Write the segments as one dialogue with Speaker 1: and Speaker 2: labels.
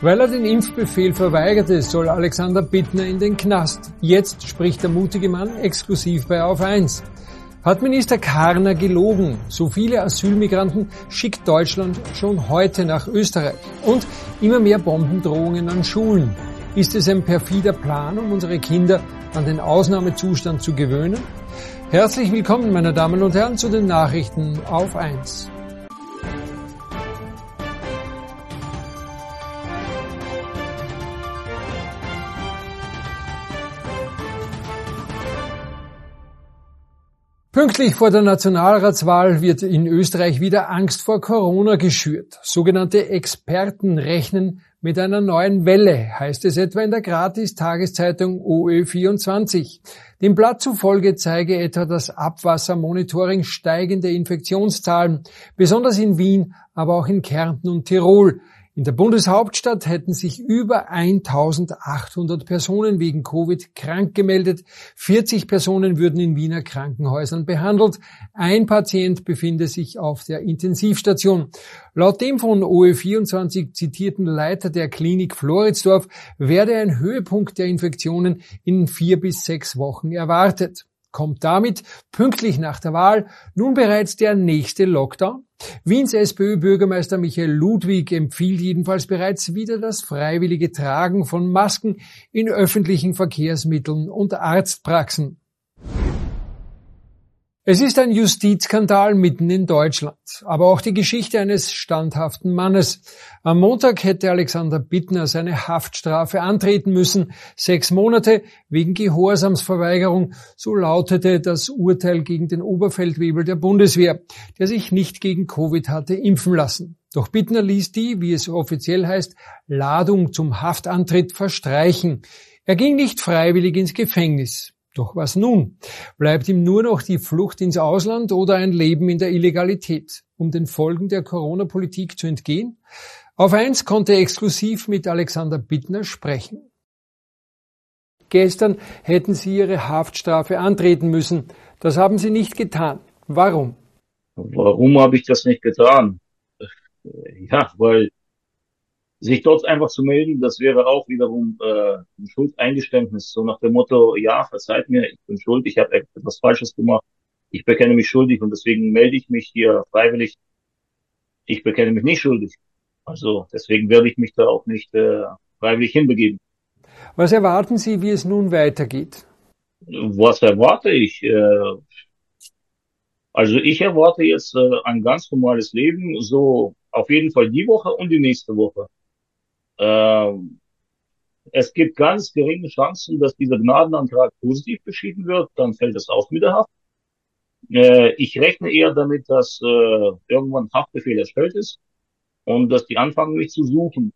Speaker 1: Weil er den Impfbefehl verweigerte, soll Alexander Bittner in den Knast. Jetzt spricht der mutige Mann exklusiv bei Auf 1. Hat Minister Karner gelogen? So viele Asylmigranten schickt Deutschland schon heute nach Österreich. Und immer mehr Bombendrohungen an Schulen. Ist es ein perfider Plan, um unsere Kinder an den Ausnahmezustand zu gewöhnen? Herzlich willkommen, meine Damen und Herren, zu den Nachrichten auf 1. Pünktlich vor der Nationalratswahl wird in Österreich wieder Angst vor Corona geschürt. Sogenannte Experten rechnen mit einer neuen Welle, heißt es etwa in der Gratis-Tageszeitung OÖ24. Dem Blatt zufolge zeige etwa das Abwassermonitoring steigende Infektionszahlen, besonders in Wien, aber auch in Kärnten und Tirol. In der Bundeshauptstadt hätten sich über 1800 Personen wegen Covid krank gemeldet. 40 Personen würden in Wiener Krankenhäusern behandelt. Ein Patient befinde sich auf der Intensivstation. Laut dem von OÖ24 zitierten Leiter der Klinik Floridsdorf werde ein Höhepunkt der Infektionen in 4 bis 6 Wochen erwartet. Kommt damit pünktlich nach der Wahl nun bereits der nächste Lockdown? Wiens SPÖ-Bürgermeister Michael Ludwig empfiehlt jedenfalls bereits wieder das freiwillige Tragen von Masken in öffentlichen Verkehrsmitteln und Arztpraxen. Es ist ein Justizskandal mitten in Deutschland, aber auch die Geschichte eines standhaften Mannes. Am Montag hätte Alexander Bittner seine Haftstrafe antreten müssen. 6 Monate wegen Gehorsamsverweigerung, so lautete das Urteil gegen den Oberfeldwebel der Bundeswehr, der sich nicht gegen Covid hatte impfen lassen. Doch Bittner ließ die, wie es offiziell heißt, Ladung zum Haftantritt verstreichen. Er ging nicht freiwillig ins Gefängnis. Doch was nun? Bleibt ihm nur noch die Flucht ins Ausland oder ein Leben in der Illegalität, um den Folgen der Corona-Politik zu entgehen? Auf 1 konnte exklusiv mit Alexander Bittner sprechen. Gestern hätten Sie Ihre Haftstrafe antreten müssen. Das haben Sie nicht getan. Warum?
Speaker 2: Warum habe ich das nicht getan? Ja, weil sich dort einfach zu melden, das wäre auch wiederum ein Schuldeingeständnis, so nach dem Motto, ja, verzeiht mir, ich bin schuld, ich habe etwas Falsches gemacht, ich bekenne mich schuldig und deswegen melde ich mich hier freiwillig. Ich bekenne mich nicht schuldig. Also deswegen werde ich mich da auch nicht freiwillig hinbegeben.
Speaker 1: Was erwarten Sie, wie es nun weitergeht?
Speaker 2: Was erwarte ich? Also ich erwarte jetzt ein ganz normales Leben, so auf jeden Fall die Woche und die nächste Woche. Es gibt ganz geringe Chancen, dass dieser Gnadenantrag positiv beschieden wird, dann fällt es auch mit der Haft. Ich rechne eher damit, dass irgendwann ein Haftbefehl erstellt ist und dass die anfangen, mich zu suchen.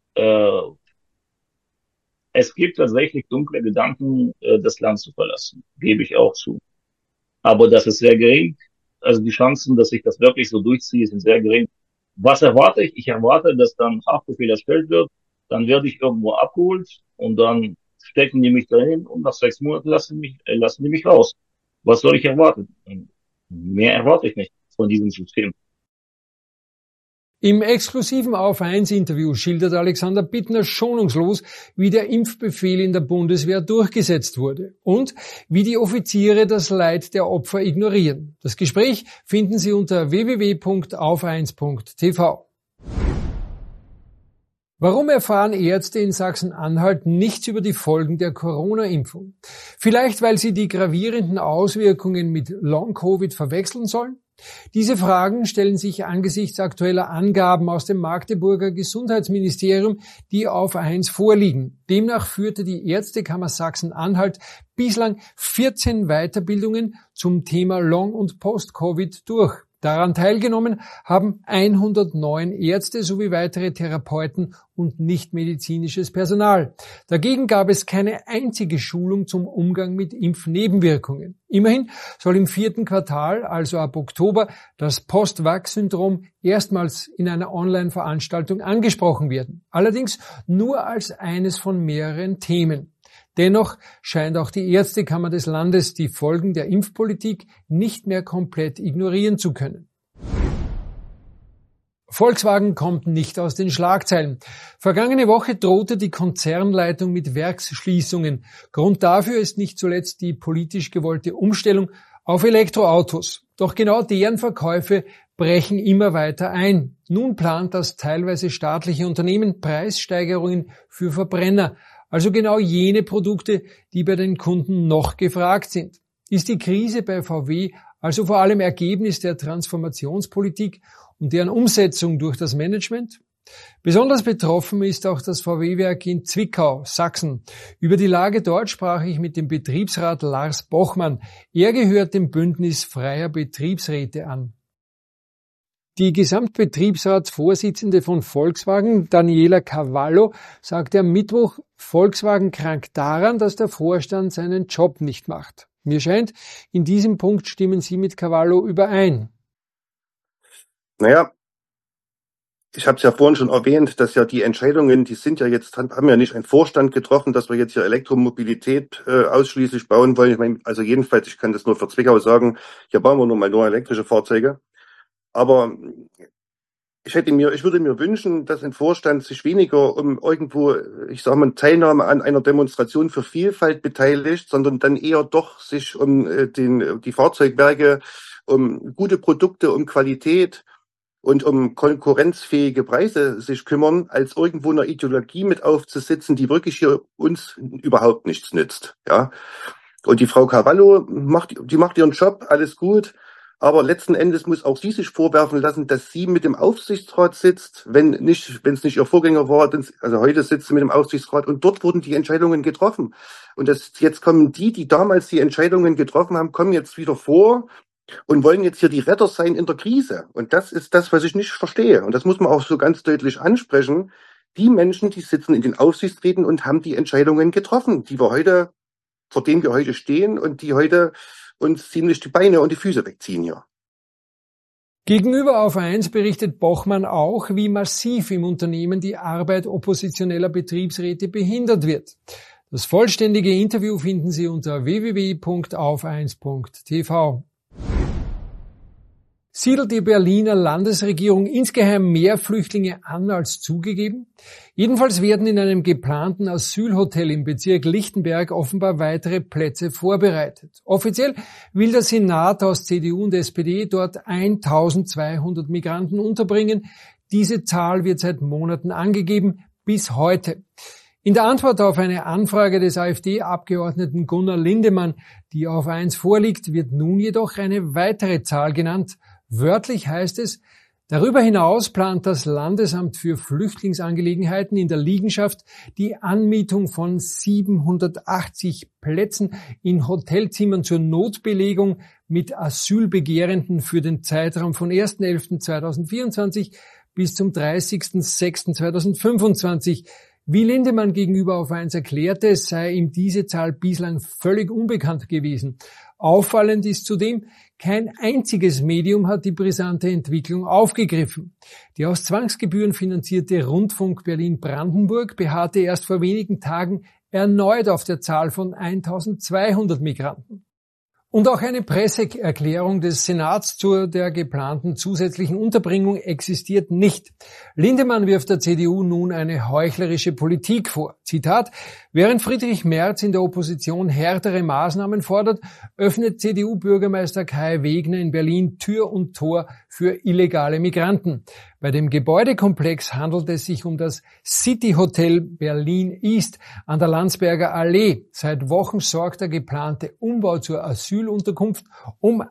Speaker 2: Es gibt tatsächlich dunkle Gedanken, das Land zu verlassen, gebe ich auch zu. Aber das ist sehr gering. Also die Chancen, dass ich das wirklich so durchziehe, sind sehr gering. Was erwarte ich? Ich erwarte, dass dann Haftbefehl erstellt wird, dann werde ich irgendwo abgeholt und dann stecken die mich dahin und nach 6 Monaten lassen die mich raus. Was soll ich erwarten? Mehr erwarte ich nicht von diesem System.
Speaker 1: Im exklusiven Auf 1 Interview schildert Alexander Bittner schonungslos, wie der Impfbefehl in der Bundeswehr durchgesetzt wurde und wie die Offiziere das Leid der Opfer ignorieren. Das Gespräch finden Sie unter www.auf1.tv. Warum erfahren Ärzte in Sachsen-Anhalt nichts über die Folgen der Corona-Impfung? Vielleicht, weil sie die gravierenden Auswirkungen mit Long-Covid verwechseln sollen? Diese Fragen stellen sich angesichts aktueller Angaben aus dem Magdeburger Gesundheitsministerium, die auf 1 vorliegen. Demnach führte die Ärztekammer Sachsen-Anhalt bislang 14 Weiterbildungen zum Thema Long- und Post-Covid durch. Daran teilgenommen haben 109 Ärzte sowie weitere Therapeuten und nichtmedizinisches Personal. Dagegen gab es keine einzige Schulung zum Umgang mit Impfnebenwirkungen. Immerhin soll im 4. Quartal, also ab Oktober, das Post-Vax-Syndrom erstmals in einer Online-Veranstaltung angesprochen werden. Allerdings nur als eines von mehreren Themen. Dennoch scheint auch die Ärztekammer des Landes die Folgen der Impfpolitik nicht mehr komplett ignorieren zu können. Volkswagen kommt nicht aus den Schlagzeilen. Vergangene Woche drohte die Konzernleitung mit Werksschließungen. Grund dafür ist nicht zuletzt die politisch gewollte Umstellung auf Elektroautos. Doch genau deren Verkäufe brechen immer weiter ein. Nun plant das teilweise staatliche Unternehmen Preissteigerungen für Verbrenner, also genau jene Produkte, die bei den Kunden noch gefragt sind. Ist die Krise bei VW also vor allem Ergebnis der Transformationspolitik und deren Umsetzung durch das Management? Besonders betroffen ist auch das VW-Werk in Zwickau, Sachsen. Über die Lage dort sprach ich mit dem Betriebsrat Lars Bochmann. Er gehört dem Bündnis freier Betriebsräte an. Die Gesamtbetriebsratsvorsitzende von Volkswagen, Daniela Cavallo, sagte am Mittwoch, Volkswagen krankt daran, dass der Vorstand seinen Job nicht macht. Mir scheint, in diesem Punkt stimmen Sie mit Cavallo überein.
Speaker 3: Naja, ich habe es ja vorhin schon erwähnt, dass ja die Entscheidungen, die sind ja jetzt, haben ja nicht ein Vorstand getroffen, dass wir jetzt hier Elektromobilität ausschließlich bauen wollen. Ich meine, also jedenfalls, ich kann das nur für Zwickau sagen, hier bauen wir nur elektrische Fahrzeuge. Aber ich würde mir wünschen, dass ein Vorstand sich weniger um irgendwo, ich sage mal, Teilnahme an einer Demonstration für Vielfalt beteiligt, sondern dann eher doch sich um die Fahrzeugwerke, um gute Produkte, um Qualität und um konkurrenzfähige Preise sich kümmern, als irgendwo einer Ideologie mit aufzusitzen, die wirklich hier uns überhaupt nichts nützt. Ja. Und die Frau Cavallo macht ihren Job, alles gut. Aber letzten Endes muss auch sie sich vorwerfen lassen, dass sie mit dem Aufsichtsrat sitzt, wenn es nicht ihr Vorgänger war. Also heute sitzt sie mit dem Aufsichtsrat und dort wurden die Entscheidungen getroffen. Und jetzt kommen die damals die Entscheidungen getroffen haben, kommen jetzt wieder vor und wollen jetzt hier die Retter sein in der Krise. Und das ist das, was ich nicht verstehe. Und das muss man auch so ganz deutlich ansprechen. Die Menschen, die sitzen in den Aufsichtsräten und haben die Entscheidungen getroffen, vor denen wir heute stehen und die heute uns ziemlich die Beine und die Füße wegziehen hier.
Speaker 1: Gegenüber Auf1 berichtet Bochmann auch, wie massiv im Unternehmen die Arbeit oppositioneller Betriebsräte behindert wird. Das vollständige Interview finden Sie unter www.auf1.tv. Siedelt die Berliner Landesregierung insgeheim mehr Flüchtlinge an als zugegeben? Jedenfalls werden in einem geplanten Asylhotel im Bezirk Lichtenberg offenbar weitere Plätze vorbereitet. Offiziell will der Senat aus CDU und SPD dort 1200 Migranten unterbringen. Diese Zahl wird seit Monaten angegeben, bis heute. In der Antwort auf eine Anfrage des AfD-Abgeordneten Gunnar Lindemann, die Auf1 vorliegt, wird nun jedoch eine weitere Zahl genannt. Wörtlich heißt es, darüber hinaus plant das Landesamt für Flüchtlingsangelegenheiten in der Liegenschaft die Anmietung von 780 Plätzen in Hotelzimmern zur Notbelegung mit Asylbegehrenden für den Zeitraum von 1.11.2024 bis zum 30.06.2025. Wie Lindemann gegenüber Auf1 erklärte, sei ihm diese Zahl bislang völlig unbekannt gewesen. Auffallend ist zudem, kein einziges Medium hat die brisante Entwicklung aufgegriffen. Die aus Zwangsgebühren finanzierte Rundfunk Berlin-Brandenburg beharrte erst vor wenigen Tagen erneut auf der Zahl von 1200 Migranten. Und auch eine Presseerklärung des Senats zu der geplanten zusätzlichen Unterbringung existiert nicht. Lindemann wirft der CDU nun eine heuchlerische Politik vor. Zitat: Während Friedrich Merz in der Opposition härtere Maßnahmen fordert, öffnet CDU-Bürgermeister Kai Wegner in Berlin Tür und Tor für illegale Migranten. Bei dem Gebäudekomplex handelt es sich um das City Hotel Berlin East an der Landsberger Allee. Seit Wochen sorgt der geplante Umbau zur Asylunterkunft um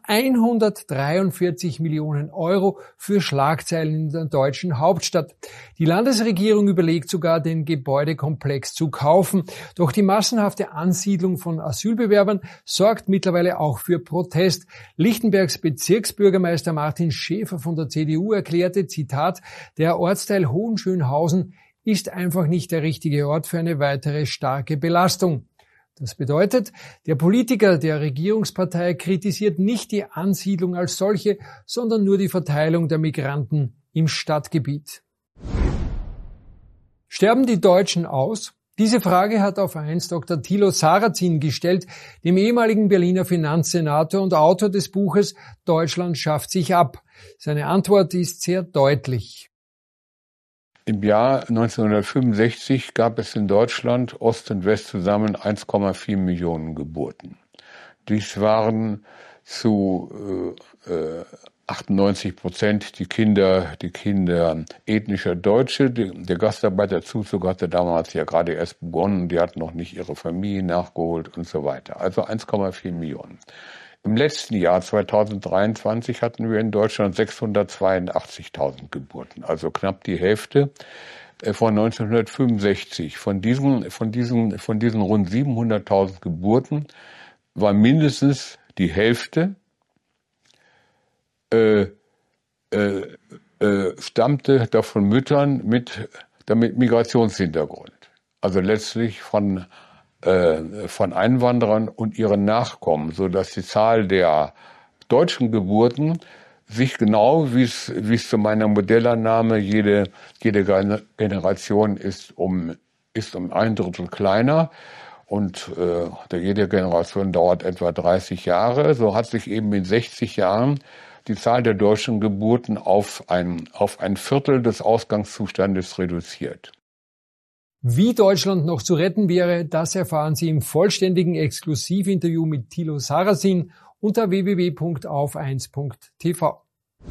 Speaker 1: 143 Millionen Euro für Schlagzeilen in der deutschen Hauptstadt. Die Landesregierung überlegt sogar, den Gebäudekomplex zu kaufen. Doch die massenhafte Ansiedlung von Asylbewerbern sorgt mittlerweile auch für Protest. Lichtenbergs Bezirksbürgermeister Martin Schäfer von der CDU erklärte, Zitat: Der Ortsteil Hohenschönhausen ist einfach nicht der richtige Ort für eine weitere starke Belastung. Das bedeutet, der Politiker der Regierungspartei kritisiert nicht die Ansiedlung als solche, sondern nur die Verteilung der Migranten im Stadtgebiet. Sterben die Deutschen aus? Diese Frage hat Auf1 Dr. Thilo Sarrazin gestellt, dem ehemaligen Berliner Finanzsenator und Autor des Buches Deutschland schafft sich ab. Seine Antwort ist sehr deutlich.
Speaker 4: Im Jahr 1965 gab es in Deutschland Ost und West zusammen 1,4 Millionen Geburten. Dies waren zu 98% die Kinder ethnischer Deutsche. Der Gastarbeiterzuzug hatte damals ja gerade erst begonnen. Die hatten noch nicht ihre Familie nachgeholt und so weiter. Also 1,4 Millionen. Im letzten Jahr 2023 hatten wir in Deutschland 682.000 Geburten, also knapp die Hälfte von 1965. Von diesen rund 700.000 Geburten war mindestens die Hälfte stammte davon Müttern mit Migrationshintergrund. Also letztlich von Einwanderern und ihren Nachkommen, so dass die Zahl der deutschen Geburten sich genau, wie es zu meiner Modellannahme jede Generation ist um 1/3 kleiner und jede Generation dauert etwa 30 Jahre. So hat sich eben in 60 Jahren die Zahl der deutschen Geburten auf ein Viertel des Ausgangszustandes reduziert.
Speaker 1: Wie Deutschland noch zu retten wäre, das erfahren Sie im vollständigen Exklusivinterview mit Thilo Sarrazin unter www.auf1.tv.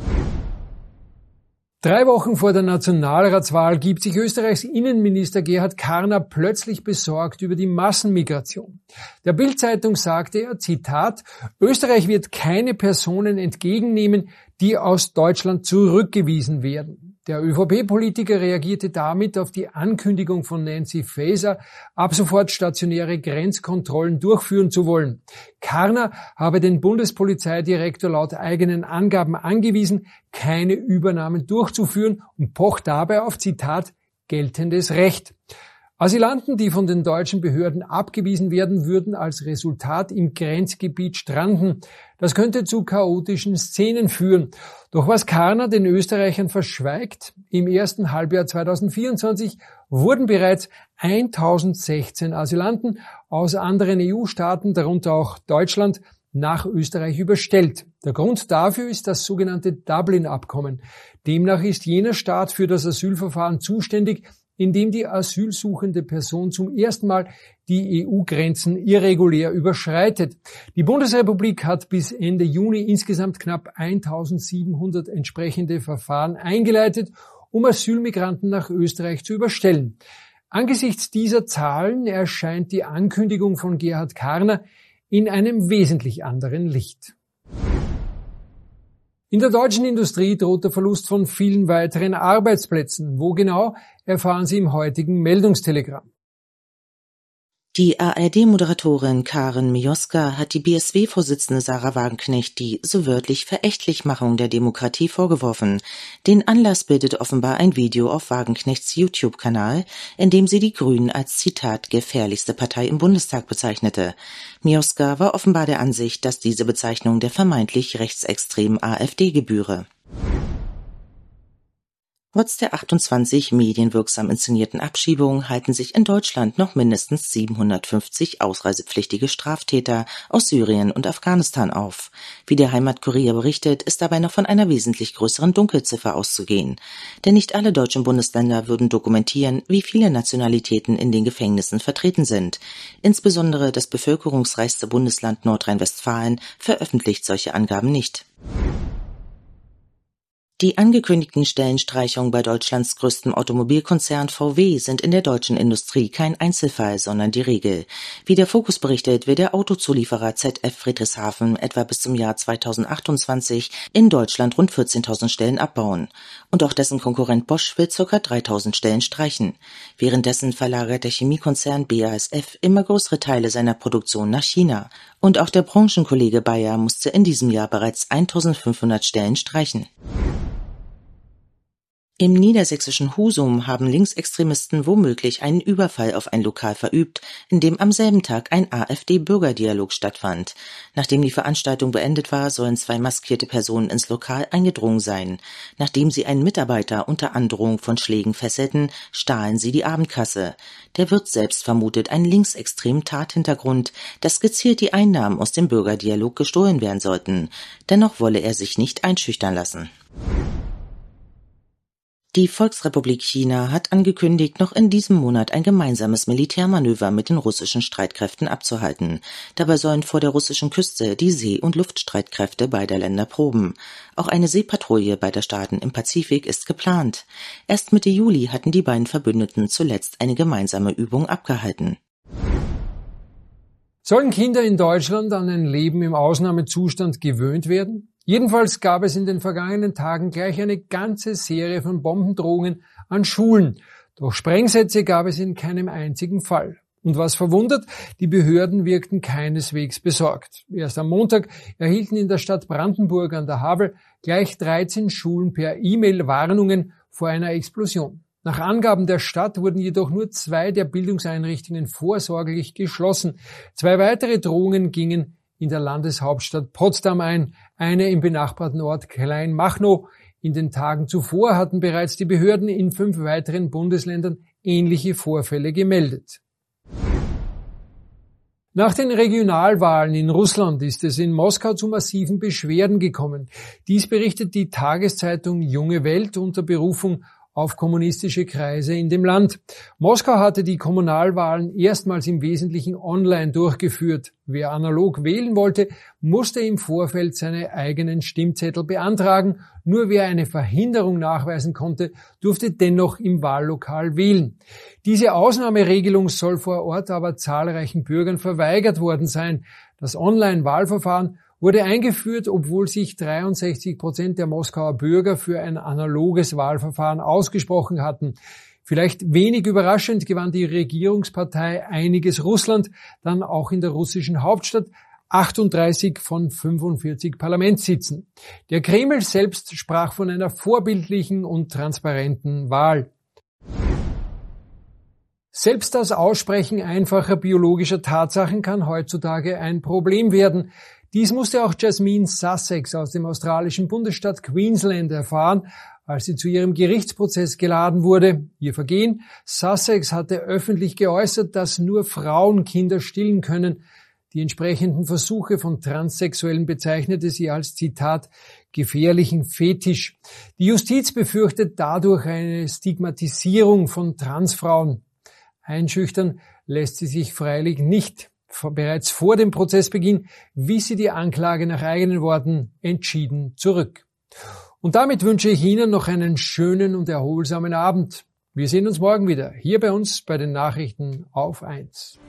Speaker 1: 3 Wochen vor der Nationalratswahl gibt sich Österreichs Innenminister Gerhard Karner plötzlich besorgt über die Massenmigration. Der Bild-Zeitung sagte er, Zitat, Österreich wird keine Personen entgegennehmen, die aus Deutschland zurückgewiesen werden. Der ÖVP-Politiker reagierte damit auf die Ankündigung von Nancy Faeser, ab sofort stationäre Grenzkontrollen durchführen zu wollen. Karner habe den Bundespolizeidirektor laut eigenen Angaben angewiesen, keine Übernahmen durchzuführen und pocht dabei auf, Zitat, geltendes Recht. Asylanten, die von den deutschen Behörden abgewiesen werden, würden als Resultat im Grenzgebiet stranden. Das könnte zu chaotischen Szenen führen. Doch was Karner den Österreichern verschweigt, im ersten Halbjahr 2024 wurden bereits 1016 Asylanten aus anderen EU-Staaten, darunter auch Deutschland, nach Österreich überstellt. Der Grund dafür ist das sogenannte Dublin-Abkommen. Demnach ist jener Staat für das Asylverfahren zuständig, in dem die asylsuchende Person zum ersten Mal die EU-Grenzen irregulär überschreitet. Die Bundesrepublik hat bis Ende Juni insgesamt knapp 1700 entsprechende Verfahren eingeleitet, um Asylmigranten nach Österreich zu überstellen. Angesichts dieser Zahlen erscheint die Ankündigung von Gerhard Karner in einem wesentlich anderen Licht. In der deutschen Industrie droht der Verlust von vielen weiteren Arbeitsplätzen. Wo genau, erfahren Sie im heutigen Meldungstelegramm.
Speaker 5: Die ARD-Moderatorin Karin Mioska hat die BSW-Vorsitzende Sarah Wagenknecht die, so wörtlich, Verächtlichmachung der Demokratie vorgeworfen. Den Anlass bildet offenbar ein Video auf Wagenknechts YouTube-Kanal, in dem sie die Grünen als, Zitat, gefährlichste Partei im Bundestag bezeichnete. Mioska war offenbar der Ansicht, dass diese Bezeichnung der vermeintlich rechtsextremen AfD gebühre. Trotz der 28 medienwirksam inszenierten Abschiebungen halten sich in Deutschland noch mindestens 750 ausreisepflichtige Straftäter aus Syrien und Afghanistan auf. Wie der Heimatkurier berichtet, ist dabei noch von einer wesentlich größeren Dunkelziffer auszugehen. Denn nicht alle deutschen Bundesländer würden dokumentieren, wie viele Nationalitäten in den Gefängnissen vertreten sind. Insbesondere das bevölkerungsreichste Bundesland Nordrhein-Westfalen veröffentlicht solche Angaben nicht. Die angekündigten Stellenstreichungen bei Deutschlands größtem Automobilkonzern VW sind in der deutschen Industrie kein Einzelfall, sondern die Regel. Wie der Fokus berichtet, will der Autozulieferer ZF Friedrichshafen etwa bis zum Jahr 2028 in Deutschland rund 14.000 Stellen abbauen. Und auch dessen Konkurrent Bosch will ca. 3.000 Stellen streichen. Währenddessen verlagert der Chemiekonzern BASF immer größere Teile seiner Produktion nach China. Und auch der Branchenkollege Bayer musste in diesem Jahr bereits 1.500 Stellen streichen. Im niedersächsischen Husum haben Linksextremisten womöglich einen Überfall auf ein Lokal verübt, in dem am selben Tag ein AfD-Bürgerdialog stattfand. Nachdem die Veranstaltung beendet war, sollen 2 maskierte Personen ins Lokal eingedrungen sein. Nachdem sie einen Mitarbeiter unter Androhung von Schlägen fesselten, stahlen sie die Abendkasse. Der Wirt selbst vermutet einen linksextremen Tathintergrund, dass gezielt die Einnahmen aus dem Bürgerdialog gestohlen werden sollten. Dennoch wolle er sich nicht einschüchtern lassen. Die Volksrepublik China hat angekündigt, noch in diesem Monat ein gemeinsames Militärmanöver mit den russischen Streitkräften abzuhalten. Dabei sollen vor der russischen Küste die See- und Luftstreitkräfte beider Länder proben. Auch eine Seepatrouille beider Staaten im Pazifik ist geplant. Erst Mitte Juli hatten die beiden Verbündeten zuletzt eine gemeinsame Übung abgehalten.
Speaker 1: Sollen Kinder in Deutschland an ein Leben im Ausnahmezustand gewöhnt werden? Jedenfalls gab es in den vergangenen Tagen gleich eine ganze Serie von Bombendrohungen an Schulen. Doch Sprengsätze gab es in keinem einzigen Fall. Und was verwundert, die Behörden wirkten keineswegs besorgt. Erst am Montag erhielten in der Stadt Brandenburg an der Havel gleich 13 Schulen per E-Mail Warnungen vor einer Explosion. Nach Angaben der Stadt wurden jedoch nur 2 der Bildungseinrichtungen vorsorglich geschlossen. 2 weitere Drohungen gingen in der Landeshauptstadt Potsdam ein, eine im benachbarten Ort Kleinmachnow. In den Tagen zuvor hatten bereits die Behörden in 5 weiteren Bundesländern ähnliche Vorfälle gemeldet. Nach den Regionalwahlen in Russland ist es in Moskau zu massiven Beschwerden gekommen. Dies berichtet die Tageszeitung Junge Welt unter Berufung auf kommunistische Kreise in dem Land. Moskau hatte die Kommunalwahlen erstmals im Wesentlichen online durchgeführt. Wer analog wählen wollte, musste im Vorfeld seine eigenen Stimmzettel beantragen. Nur wer eine Verhinderung nachweisen konnte, durfte dennoch im Wahllokal wählen. Diese Ausnahmeregelung soll vor Ort aber zahlreichen Bürgern verweigert worden sein. Das Online-Wahlverfahren wurde eingeführt, obwohl sich 63% der Moskauer Bürger für ein analoges Wahlverfahren ausgesprochen hatten. Vielleicht wenig überraschend gewann die Regierungspartei Einiges Russland dann auch in der russischen Hauptstadt 38 von 45 Parlamentssitzen. Der Kreml selbst sprach von einer vorbildlichen und transparenten Wahl. Selbst das Aussprechen einfacher biologischer Tatsachen kann heutzutage ein Problem werden. Dies musste auch Jasmine Sussex aus dem australischen Bundesstaat Queensland erfahren, als sie zu ihrem Gerichtsprozess geladen wurde. Ihr Vergehen: Sussex hatte öffentlich geäußert, dass nur Frauen Kinder stillen können. Die entsprechenden Versuche von Transsexuellen bezeichnete sie als, Zitat, gefährlichen Fetisch. Die Justiz befürchtet dadurch eine Stigmatisierung von Transfrauen. Einschüchtern lässt sie sich freilich nicht. Bereits vor dem Prozessbeginn wies sie die Anklage nach eigenen Worten entschieden zurück. Und damit wünsche ich Ihnen noch einen schönen und erholsamen Abend. Wir sehen uns morgen wieder, hier bei uns bei den Nachrichten auf 1.